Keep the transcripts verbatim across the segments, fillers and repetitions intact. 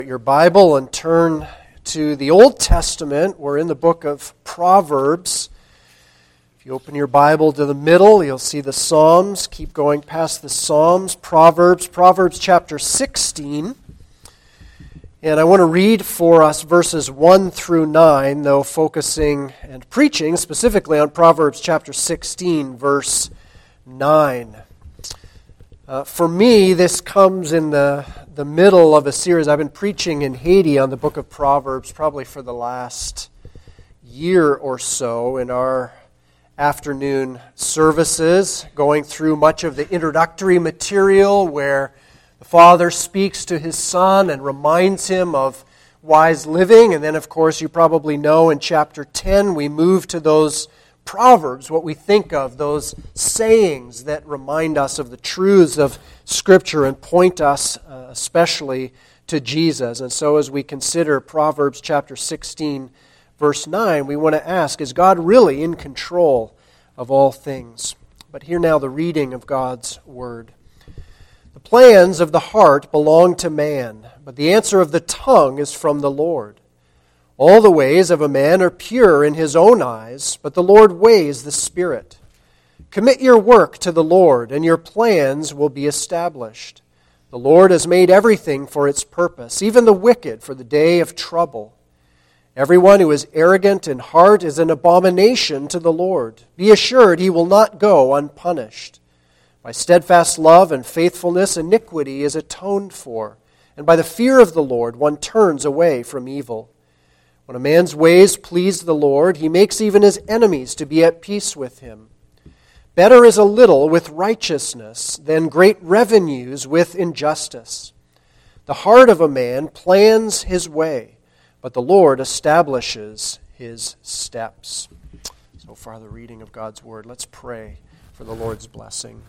Your Bible and turn to the Old Testament. We're in the book of Proverbs. If you open your Bible to the middle, you'll see the Psalms. Keep going past the Psalms. Proverbs, Proverbs chapter sixteen. And I want to read for us verses one through nine, though focusing and preaching specifically on Proverbs chapter sixteen, verse nine. Uh, for me, this comes in the, the middle of a series. I've been preaching in Haiti on the book of Proverbs probably for the last year or so in our afternoon services, going through much of the introductory material where the Father speaks to His Son and reminds him of wise living. And then, of course, you probably know in chapter ten, we move to those Proverbs, what we think of, those sayings that remind us of the truths of Scripture and point us uh, especially to Jesus. And so as we consider Proverbs chapter sixteen, verse nine, we want to ask, is God really in control of all things? But hear now the reading of God's Word. The plans of the heart belong to man, but the answer of the tongue is from the Lord. All the ways of a man are pure in his own eyes, but the Lord weighs the spirit. Commit your work to the Lord, and your plans will be established. The Lord has made everything for its purpose, even the wicked for the day of trouble. Everyone who is arrogant in heart is an abomination to the Lord. Be assured he will not go unpunished. By steadfast love and faithfulness, iniquity is atoned for, and by the fear of the Lord one turns away from evil. When a man's ways please the Lord, he makes even his enemies to be at peace with him. Better is a little with righteousness than great revenues with injustice. The heart of a man plans his way, but the Lord establishes his steps. So far, the reading of God's Word. Let's pray for the Lord's blessing.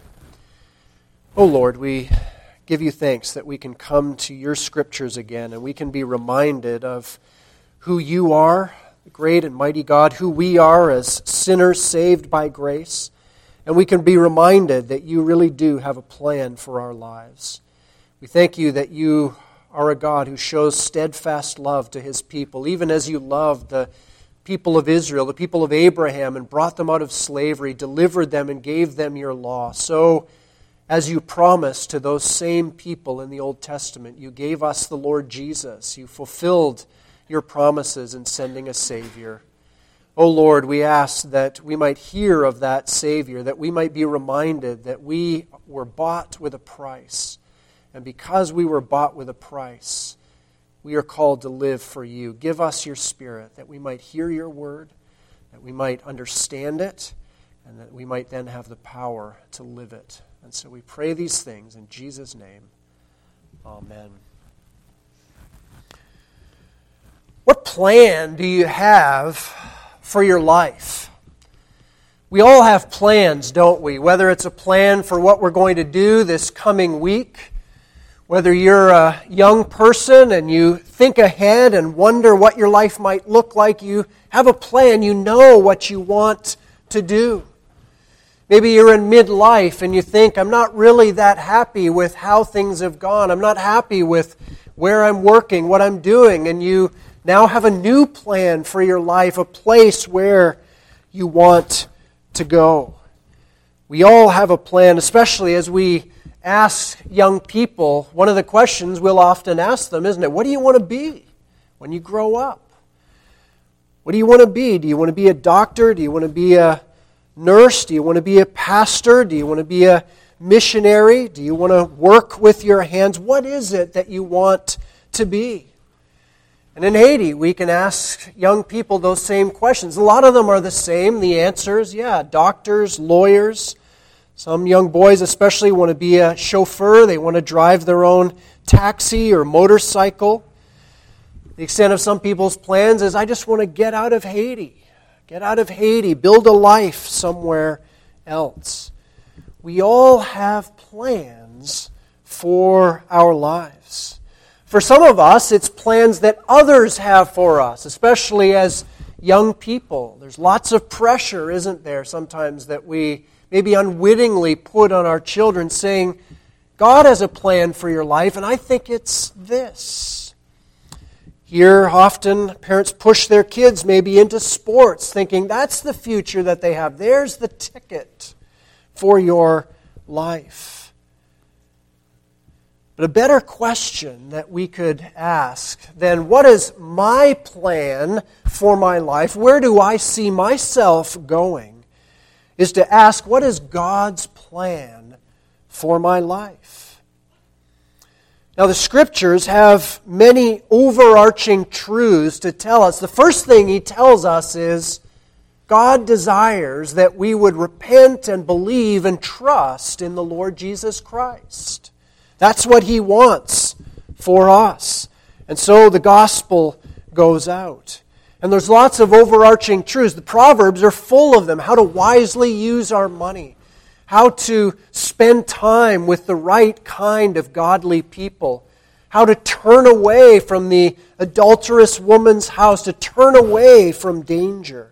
Oh Lord, we give you thanks that we can come to your Scriptures again and we can be reminded of who you are, the great and mighty God, who we are as sinners saved by grace. And we can be reminded that you really do have a plan for our lives. We thank you that you are a God who shows steadfast love to his people, even as you loved the people of Israel, the people of Abraham, and brought them out of slavery, delivered them, and gave them your law. So, as you promised to those same people in the Old Testament, you gave us the Lord Jesus. You fulfilled your promises in sending a Savior. O Lord, we ask that we might hear of that Savior, that we might be reminded that we were bought with a price. And because we were bought with a price, we are called to live for you. Give us your Spirit, that we might hear your word, that we might understand it, and that we might then have the power to live it. And so we pray these things in Jesus' name. Amen. What plan do you have for your life? We all have plans, don't we? Whether it's a plan for what we're going to do this coming week, whether you're a young person and you think ahead and wonder what your life might look like, you have a plan, you know what you want to do. Maybe you're in midlife and you think, I'm not really that happy with how things have gone. I'm not happy with where I'm working, what I'm doing, and you now have a new plan for your life, a place where you want to go. We all have a plan, especially as we ask young people. One of the questions we'll often ask them, isn't it? What do you want to be when you grow up? What do you want to be? Do you want to be a doctor? Do you want to be a nurse? Do you want to be a pastor? Do you want to be a missionary? Do you want to work with your hands? What is it that you want to be? And in Haiti, we can ask young people those same questions. A lot of them are the same. The answer is, yeah, doctors, lawyers. Some young boys especially want to be a chauffeur. They want to drive their own taxi or motorcycle. The extent of some people's plans is, I just want to get out of Haiti. Get out of Haiti. Build a life somewhere else. We all have plans for our lives. For some of us, it's plans that others have for us, especially as young people. There's lots of pressure, isn't there, sometimes that we maybe unwittingly put on our children saying, God has a plan for your life, and I think it's this. Here, often, parents push their kids maybe into sports, thinking that's the future that they have. There's the ticket for your life. But a better question that we could ask than what is my plan for my life, where do I see myself going, is to ask, what is God's plan for my life? Now, the Scriptures have many overarching truths to tell us. The first thing He tells us is God desires that we would repent and believe and trust in the Lord Jesus Christ. That's what He wants for us. And so the gospel goes out. And there's lots of overarching truths. The Proverbs are full of them. How to wisely use our money. How to spend time with the right kind of godly people. How to turn away from the adulterous woman's house. To turn away from danger.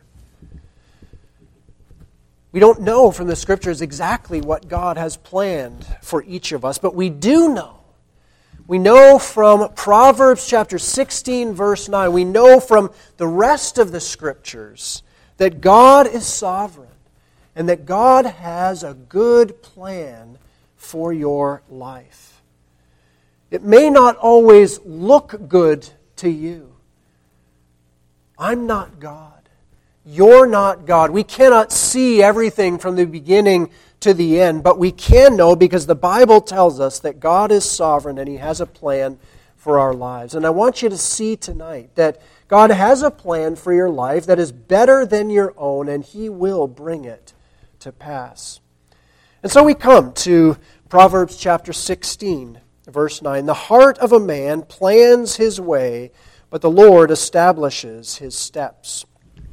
We don't know from the Scriptures exactly what God has planned for each of us, but we do know. We know from Proverbs chapter sixteen, verse nine, we know from the rest of the Scriptures that God is sovereign and that God has a good plan for your life. It may not always look good to you. I'm not God. You're not God. We cannot see everything from the beginning to the end, but we can know because the Bible tells us that God is sovereign and He has a plan for our lives. And I want you to see tonight that God has a plan for your life that is better than your own, and He will bring it to pass. And so we come to Proverbs chapter sixteen, verse nine. The heart of a man plans his way, but the Lord establishes his steps.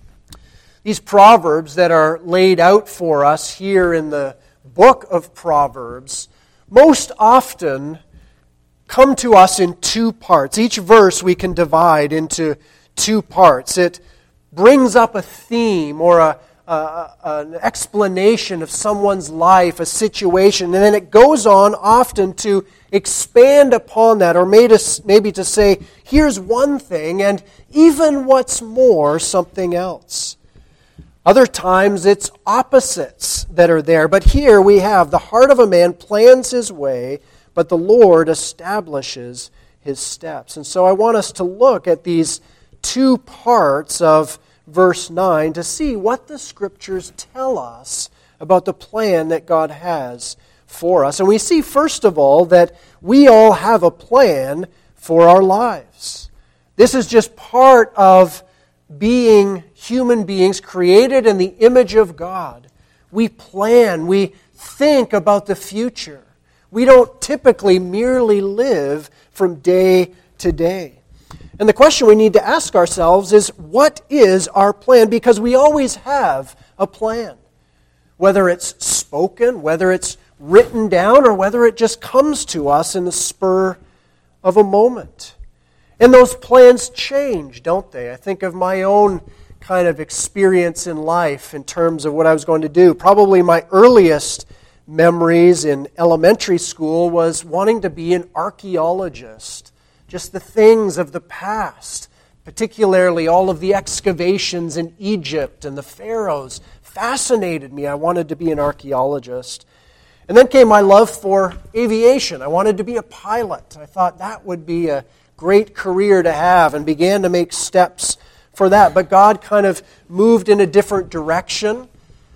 These proverbs that are laid out for us here in the book of Proverbs most often come to us in two parts. Each verse we can divide into two parts. It brings up a theme or a, a, an explanation of someone's life, a situation, and then it goes on often to expand upon that, or maybe to say, here's one thing, and even what's more, something else. Other times it's opposites that are there. But here we have the heart of a man plans his way, but the Lord establishes his steps. And so I want us to look at these two parts of verse nine to see what the Scriptures tell us about the plan that God has for us. And we see, first of all, that we all have a plan for our lives. This is just part of being human beings created in the image of God. We plan, we think about the future. We don't typically merely live from day to day. And the question we need to ask ourselves is, what is our plan? Because we always have a plan. Whether it's spoken, whether it's written down, or whether it just comes to us in the spur of a moment. And those plans change, don't they? I think of my own kind of experience in life in terms of what I was going to do. Probably my earliest memories in elementary school was wanting to be an archaeologist. Just the things of the past, particularly all of the excavations in Egypt and the pharaohs, fascinated me. I wanted to be an archaeologist. And then came my love for aviation. I wanted to be a pilot. I thought that would be a great career to have, and began to make steps for that. But God kind of moved in a different direction.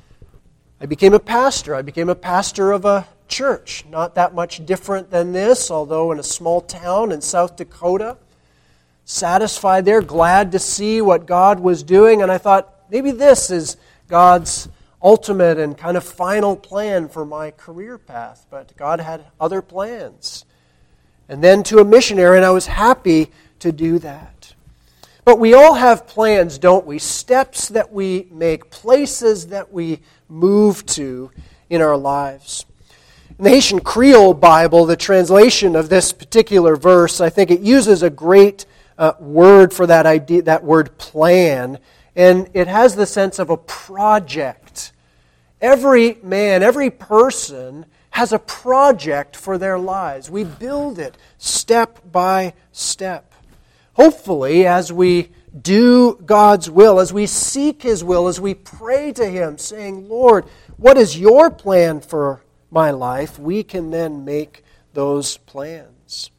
I became a pastor. I became a pastor of a church. Not that much different than this, although in a small town in South Dakota. Satisfied there, glad to see what God was doing. And I thought, maybe this is God's ultimate and kind of final plan for my career path. But God had other plans. And then to a missionary, and I was happy to do that. But we all have plans, don't we? Steps that we make, places that we move to in our lives. In the Haitian Creole Bible, the translation of this particular verse, I think it uses a great uh, word for that idea, that word plan, and it has the sense of a project. Every man, every person has a project for their lives. We build it step by step. hopefully, as we do God's will, as we seek His will, as we pray to Him, saying, Lord, what is your plan for my life? We can then make those plans.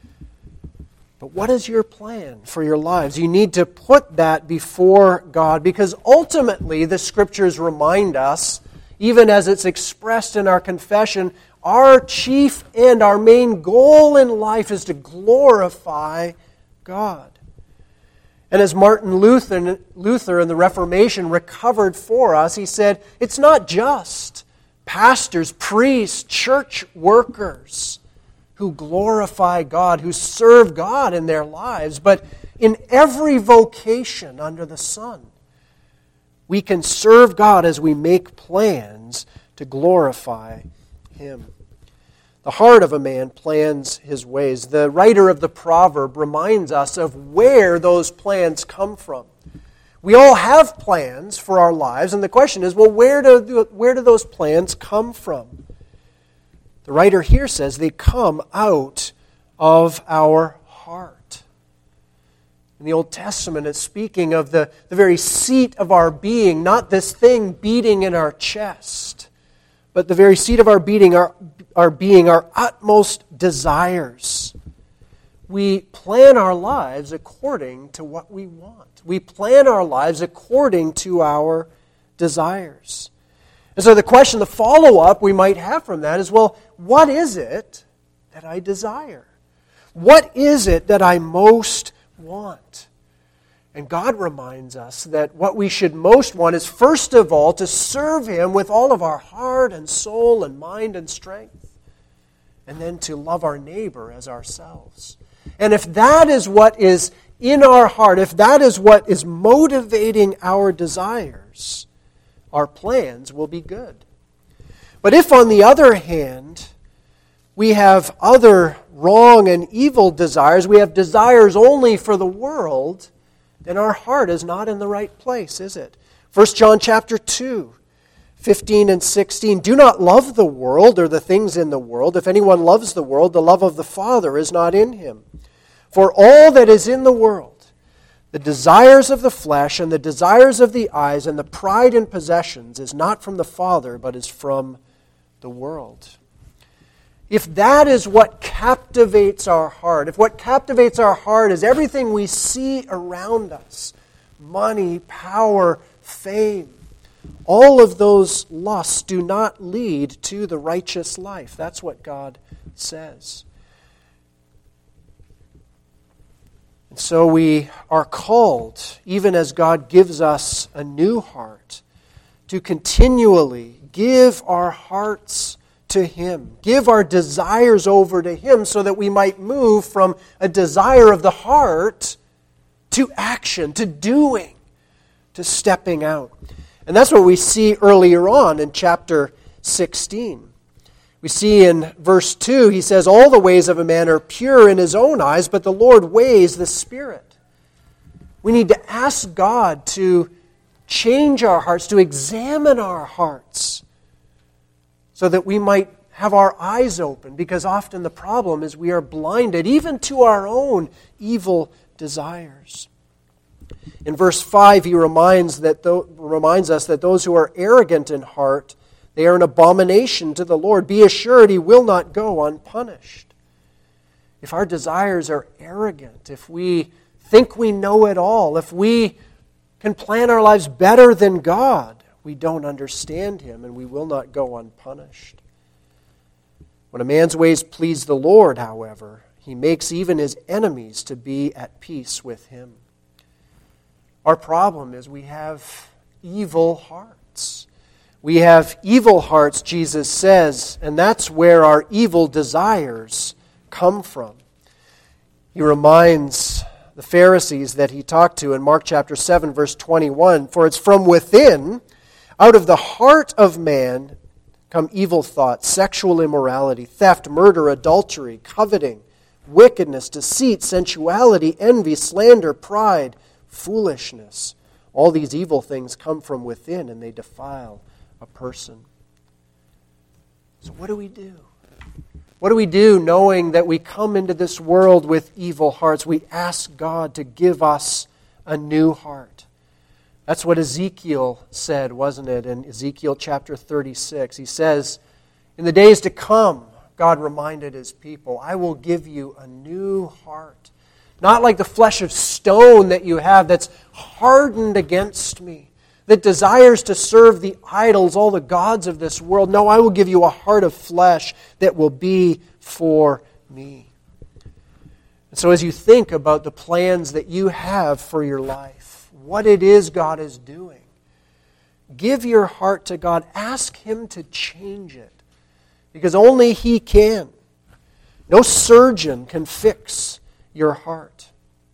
But what is your plan for your lives? You need to put that before God, because ultimately the Scriptures remind us, even as it's expressed in our confession, our chief and our main goal in life is to glorify God. And as Martin Luther, Luther in the Reformation recovered for us, he said, it's not just pastors, priests, church workers who glorify God, who serve God in their lives, but in every vocation under the sun, we can serve God as we make plans to glorify Him. The heart of a man plans his ways. The writer of the proverb reminds us of where those plans come from. We all have plans for our lives, and the question is, well, where do, where do those plans come from? The writer here says they come out of our heart. In the Old Testament, it's speaking of the, the very seat of our being, not this thing beating in our chest, but the very seat of our being, our, our being, our utmost desires. We plan our lives according to what we want. We plan our lives according to our desires. And so the question, the follow-up we might have from that is, well, what is it that I desire? What is it that I most want? And God reminds us that what we should most want is, first of all, to serve Him with all of our heart and soul and mind and strength, and then to love our neighbor as ourselves. And if that is what is in our heart, if that is what is motivating our desires, our plans will be good. But if, on the other hand, we have other wrong and evil desires, we have desires only for the world, then our heart is not in the right place, is it? First John chapter two, fifteen and sixteen, do not love the world or the things in the world. If anyone loves the world, the love of the Father is not in him. For all that is in the world, the desires of the flesh and the desires of the eyes and the pride in possessions is not from the Father, but is from the world. If that is what captivates our heart, if what captivates our heart is everything we see around us, money, power, fame, all of those lusts do not lead to the righteous life. That's what God says. And so we are called, even as God gives us a new heart, to continually give our hearts to Him. Give our desires over to Him so that we might move from a desire of the heart to action, to doing, to stepping out. And that's what we see earlier on in chapter sixteen. We see in verse two, he says, all the ways of a man are pure in his own eyes, but the Lord weighs the Spirit. We need to ask God to change our hearts, to examine our hearts, so that we might have our eyes open, because often the problem is we are blinded even to our own evil desires. In verse five, he reminds, that th- reminds us that those who are arrogant in heart, they are an abomination to the Lord. Be assured He will not go unpunished. If our desires are arrogant, if we think we know it all, if we can plan our lives better than God, we don't understand Him, and we will not go unpunished. When a man's ways please the Lord, however, He makes even his enemies to be at peace with him. Our problem is we have evil hearts. We have evil hearts, Jesus says, and that's where our evil desires come from. He reminds the Pharisees that he talked to in Mark chapter seven, verse twenty-one, for it's from within, out of the heart of man, come evil thoughts, sexual immorality, theft, murder, adultery, coveting, wickedness, deceit, sensuality, envy, slander, pride, foolishness. All these evil things come from within, and they defile a person. So what do we do? What do we do knowing that we come into this world with evil hearts? We ask God to give us a new heart. That's what Ezekiel said, wasn't it? In Ezekiel chapter thirty-six, he says, in the days to come, God reminded his people, I will give you a new heart. Not like the flesh of stone that you have that's hardened against me, that desires to serve the idols, all the gods of this world. No, I will give you a heart of flesh that will be for me. And so as you think about the plans that you have for your life, what it is God is doing, give your heart to God. Ask Him to change it, because only He can. No surgeon can fix your heart.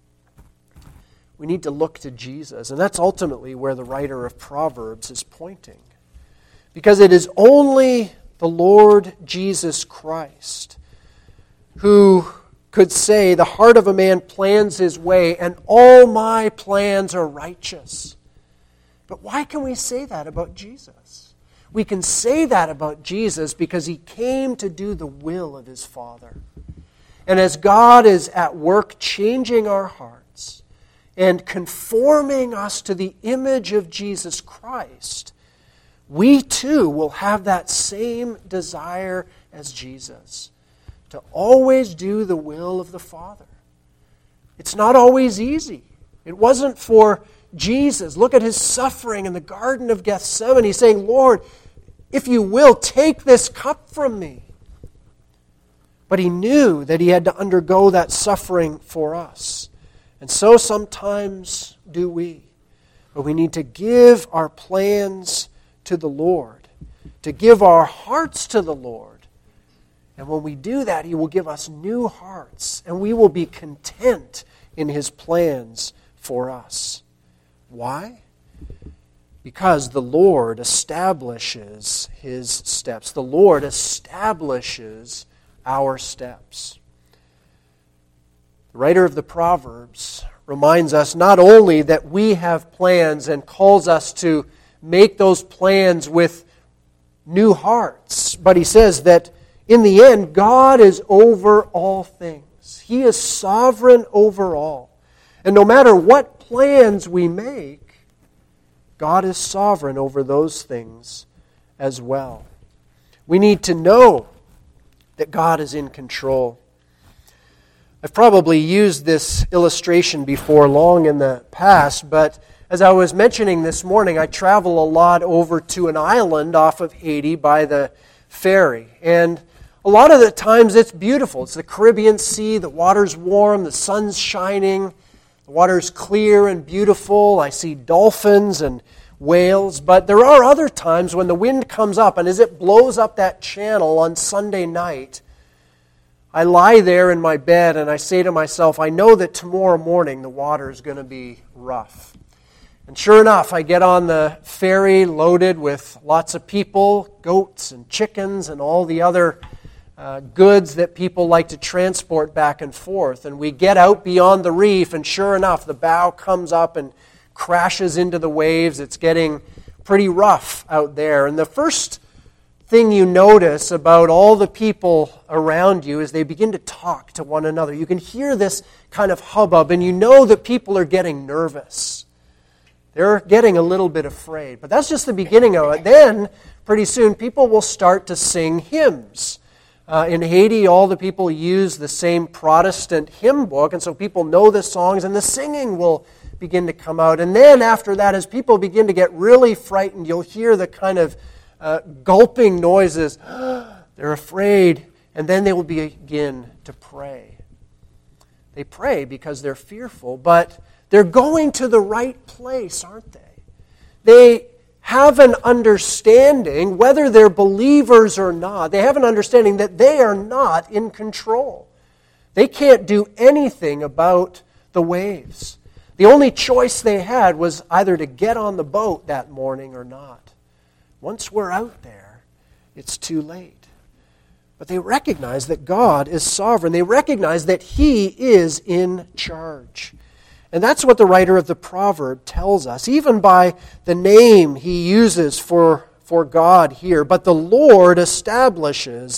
We need to look to Jesus, and that's ultimately where the writer of Proverbs is pointing. Because it is only the Lord Jesus Christ who could say, the heart of a man plans his way, and all my plans are righteous. But why can we say that about Jesus? We can say that about Jesus because He came to do the will of His Father. And as God is at work changing our hearts and conforming us to the image of Jesus Christ, we too will have that same desire as Jesus, to always do the will of the Father. It's not always easy. It wasn't for Jesus. Look at His suffering in the Garden of Gethsemane. He's saying, Lord, if you will, take this cup from me. But He knew that He had to undergo that suffering for us. And so sometimes do we. But we need to give our plans to the Lord, to give our hearts to the Lord. And when we do that, He will give us new hearts, and we will be content in His plans for us. Why? Because the Lord establishes His steps. The Lord establishes our steps. The writer of the Proverbs reminds us not only that we have plans and calls us to make those plans with new hearts, but he says that in the end, God is over all things. He is sovereign over all. And no matter what plans we make, God is sovereign over those things as well. We need to know that God is in control. I've probably used this illustration before long in the past, but as I was mentioning this morning, I travel a lot over to an island off of Haiti by the ferry. And a lot of the times it's beautiful. It's the Caribbean Sea, the water's warm, the sun's shining, the water's clear and beautiful. I see dolphins and whales, but there are other times when the wind comes up, and as it blows up that channel on Sunday night, I lie there in my bed and I say to myself, I know that tomorrow morning the water is going to be rough. And sure enough, I get on the ferry loaded with lots of people, goats and chickens and all the other uh, goods that people like to transport back and forth. And we get out beyond the reef, and sure enough, the bow comes up and crashes into the waves. It's getting pretty rough out there. And the first thing you notice about all the people around you is they begin to talk to one another. You can hear this kind of hubbub, and you know that people are getting nervous. They're getting a little bit afraid. But that's just the beginning of it. Then, pretty soon, people will start to sing hymns. Uh, in Haiti, all the people use the same Protestant hymn book, and so people know the songs, and the singing will begin to come out. And then after that, as people begin to get really frightened, you'll hear the kind of uh, gulping noises. They're afraid, and then they will begin to pray. They pray because they're fearful, but they're going to the right place, aren't they? They have an understanding, whether they're believers or not, they have an understanding that they are not in control. They can't do anything about the waves. The only choice they had was either to get on the boat that morning or not. Once we're out there, it's too late. But they recognize that God is sovereign. They recognize that He is in charge. And that's what the writer of the proverb tells us, even by the name he uses for, for God here. But the Lord establishes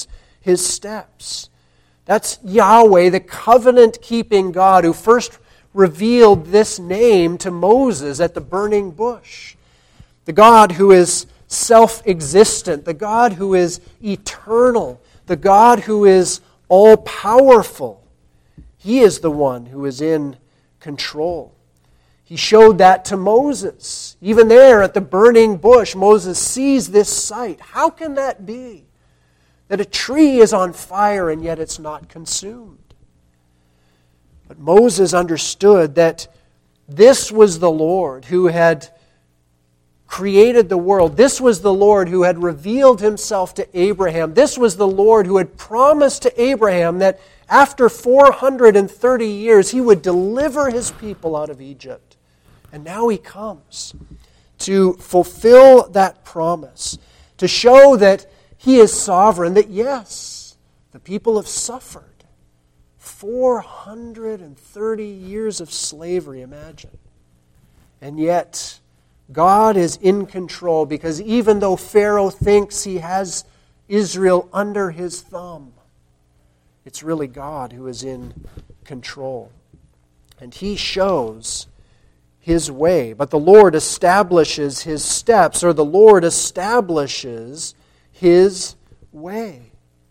his steps. That's Yahweh, the covenant-keeping God, who first revealed this name to Moses at the burning bush. The God who is self-existent, the God who is eternal, the God who is all-powerful. He is the one who is in control. He showed that to Moses. Even there at the burning bush, Moses sees this sight. How can that be? That a tree is on fire and yet it's not consumed. But Moses understood that this was the Lord who had created the world. This was the Lord who had revealed himself to Abraham. This was the Lord who had promised to Abraham that after four hundred thirty years he would deliver his people out of Egypt. And now he comes to fulfill that promise, to show that he is sovereign, that yes, the people have suffered. four hundred thirty years of slavery, imagine. And yet, God is in control, because even though Pharaoh thinks he has Israel under his thumb, it's really God who is in control. And he shows his way. But the Lord establishes his steps, or the Lord establishes his way.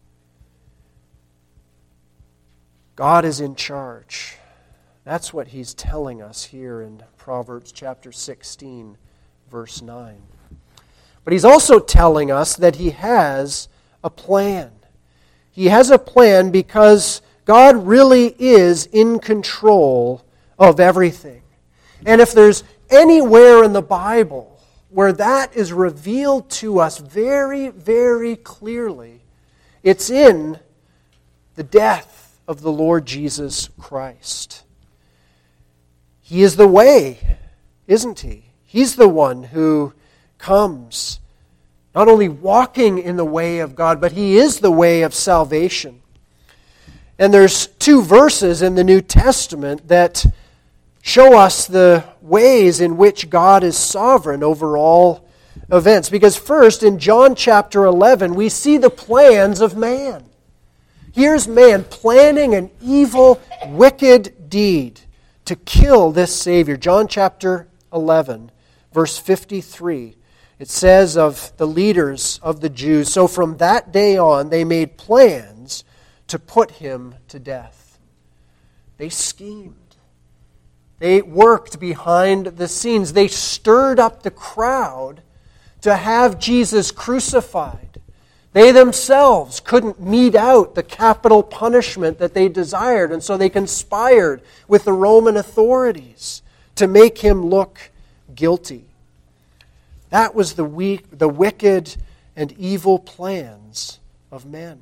God is in charge. That's what he's telling us here in Proverbs chapter sixteen, verse nine. But he's also telling us that he has a plan. He has a plan because God really is in control of everything. And if there's anywhere in the Bible where that is revealed to us very, very clearly, it's in the death of the Lord Jesus Christ. He is the way, isn't he? He's the one who comes, not only walking in the way of God, but he is the way of salvation. And there's two verses in the New Testament that show us the ways in which God is sovereign over all events. Because first, in John chapter eleven, we see the plans of man. Here's man planning an evil, wicked deed to kill this Savior. John chapter eleven, verse fifty-three. It says of the leaders of the Jews, so from that day on they made plans to put him to death. They schemed. They worked behind the scenes. They stirred up the crowd to have Jesus crucified. They themselves couldn't mete out the capital punishment that they desired, and so they conspired with the Roman authorities to make him look guilty. That was the weak, the wicked and evil plans of men.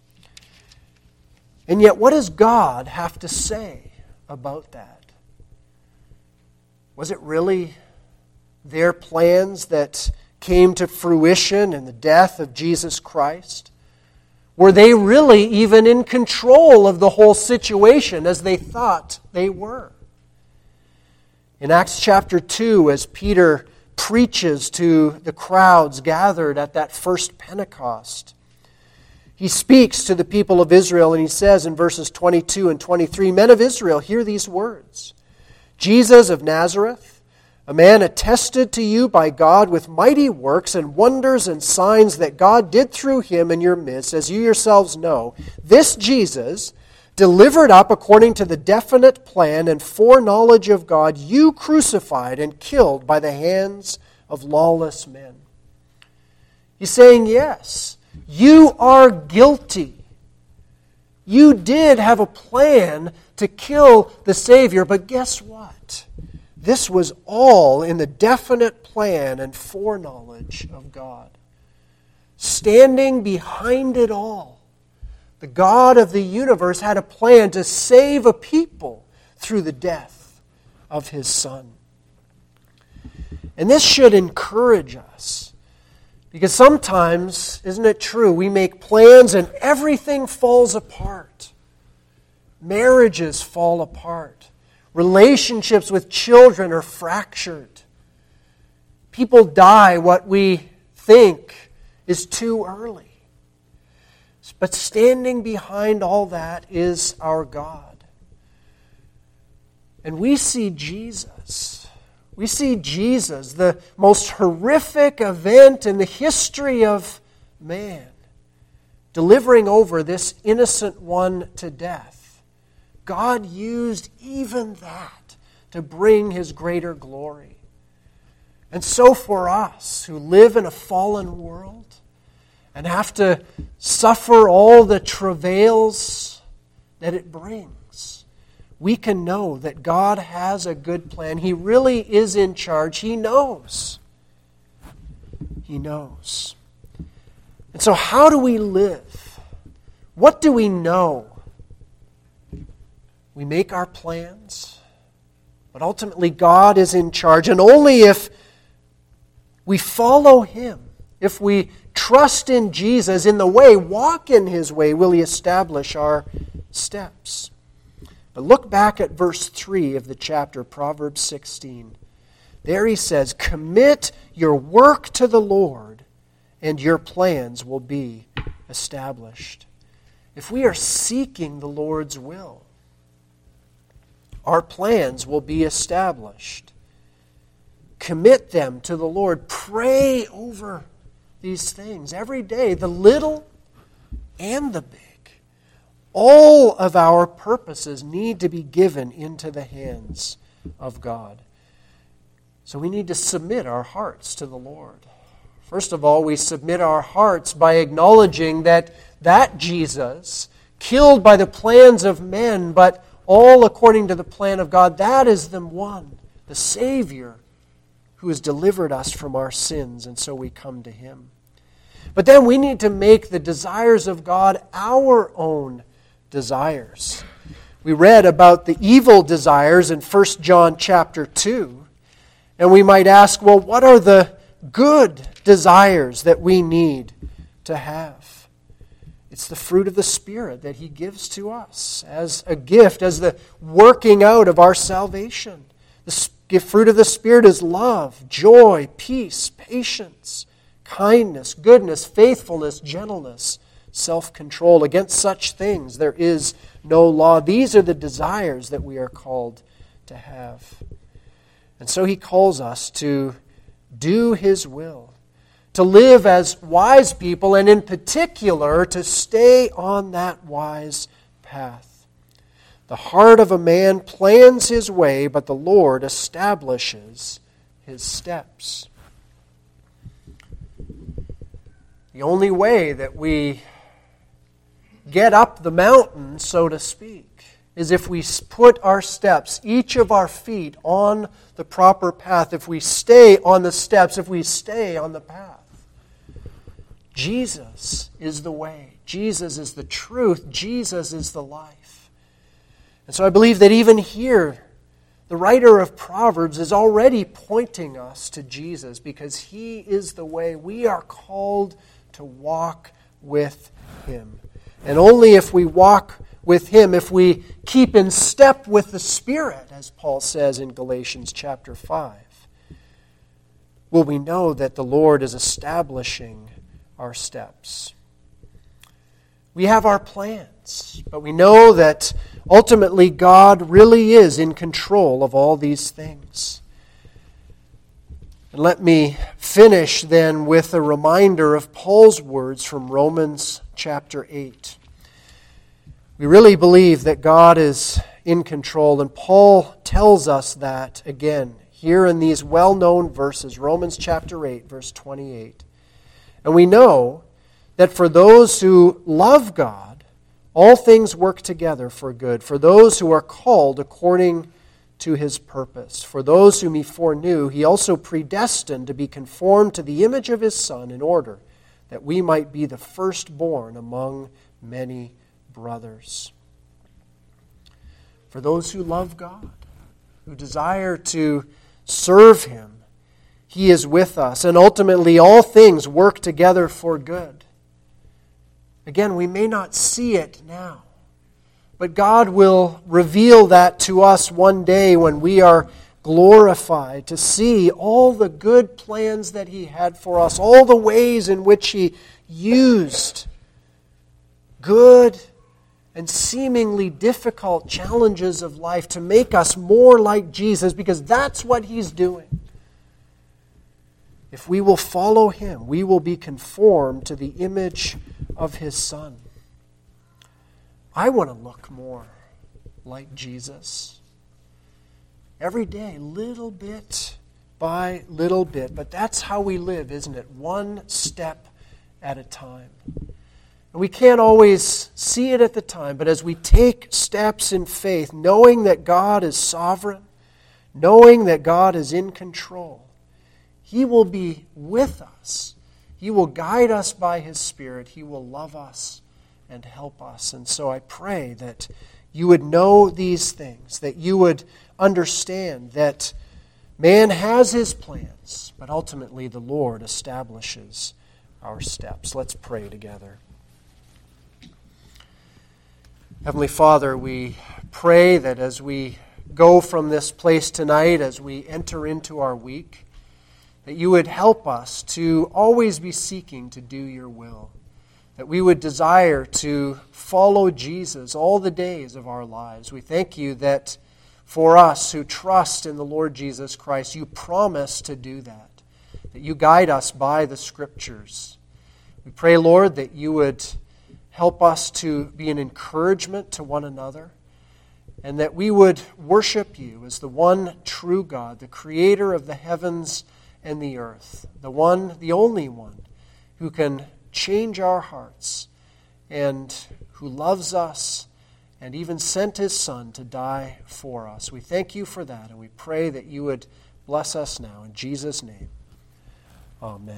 And yet, what does God have to say about that? Was it really their plans that came to fruition in the death of Jesus Christ? Were they really even in control of the whole situation as they thought they were? In Acts chapter two, as Peter preaches to the crowds gathered at that first Pentecost, he speaks to the people of Israel and he says in verses twenty-two and twenty-three, "Men of Israel, hear these words. Jesus of Nazareth, a man attested to you by God with mighty works and wonders and signs that God did through him in your midst, as you yourselves know. This Jesus, delivered up according to the definite plan and foreknowledge of God, you crucified and killed by the hands of lawless men." He's saying, yes, you are guilty. You did have a plan to kill the Savior, but guess what? This was all in the definite plan and foreknowledge of God. Standing behind it all, the God of the universe had a plan to save a people through the death of his Son. And this should encourage us, because sometimes, isn't it true, we make plans and everything falls apart. Marriages fall apart. Relationships with children are fractured. People die what we think is too early. But standing behind all that is our God. And we see Jesus. We see Jesus, the most horrific event in the history of man, delivering over this innocent one to death. God used even that to bring His greater glory. And so for us who live in a fallen world and have to suffer all the travails that it brings, we can know that God has a good plan. He really is in charge. He knows. He knows. And so how do we live? What do we know? We make our plans, but ultimately God is in charge. And only if we follow Him, if we trust in Jesus in the way, walk in His way, will He establish our steps. But look back at verse three of the chapter, Proverbs sixteen. There he says, "Commit your work to the Lord, and your plans will be established." If we are seeking the Lord's will, our plans will be established. Commit them to the Lord. Pray over these things every day, the little and the big. All of our purposes need to be given into the hands of God. So we need to submit our hearts to the Lord. First of all, we submit our hearts by acknowledging that that Jesus, killed by the plans of men, but all according to the plan of God, that is the one, the Savior, who has delivered us from our sins, and so we come to Him. But then we need to make the desires of God our own desires. We read about the evil desires in First John chapter two, and we might ask, well, what are the good desires that we need to have? It's the fruit of the Spirit that He gives to us as a gift, as the working out of our salvation. The fruit of the Spirit is love, joy, peace, patience, kindness, goodness, faithfulness, gentleness, self-control. Against such things there is no law. These are the desires that we are called to have. And so He calls us to do His will, to live as wise people, and in particular, to stay on that wise path. The heart of a man plans his way, but the Lord establishes his steps. The only way that we get up the mountain, so to speak, is if we put our steps, each of our feet, on the proper path, if we stay on the steps, if we stay on the path. Jesus is the way. Jesus is the truth. Jesus is the life. And so I believe that even here, the writer of Proverbs is already pointing us to Jesus because He is the way. We are called to walk with Him. And only if we walk with Him, if we keep in step with the Spirit, as Paul says in Galatians chapter five, will we know that the Lord is establishing our steps. We have our plans, but we know that ultimately God really is in control of all these things. And let me finish then with a reminder of Paul's words from Romans chapter eight. We really believe that God is in control, and Paul tells us that again here in these well-known verses, Romans chapter eight, verse twenty-eight. And we know that for those who love God, all things work together for good, for those who are called according to His purpose. For those whom He foreknew, He also predestined to be conformed to the image of His Son, in order that we might be the firstborn among many brothers. For those who love God, who desire to serve Him, He is with us, and ultimately all things work together for good. Again, we may not see it now, but God will reveal that to us one day when we are glorified, to see all the good plans that He had for us, all the ways in which He used good and seemingly difficult challenges of life to make us more like Jesus, because that's what He's doing. If we will follow Him, we will be conformed to the image of His Son. I want to look more like Jesus. Every day, little bit by little bit. But that's how we live, isn't it? One step at a time. And we can't always see it at the time, but as we take steps in faith, knowing that God is sovereign, knowing that God is in control, He will be with us. He will guide us by His Spirit. He will love us and help us. And so I pray that you would know these things, that you would understand that man has his plans, but ultimately the Lord establishes our steps. Let's pray together. Heavenly Father, we pray that as we go from this place tonight, as we enter into our week, that you would help us to always be seeking to do your will, that we would desire to follow Jesus all the days of our lives. We thank you that for us who trust in the Lord Jesus Christ, you promise to do that, that you guide us by the Scriptures. We pray, Lord, that you would help us to be an encouragement to one another, and that we would worship you as the one true God, the creator of the heavens and the earth, the one, the only one who can change our hearts and who loves us and even sent His Son to die for us. We thank you for that, and we pray that you would bless us now. In Jesus' name, amen.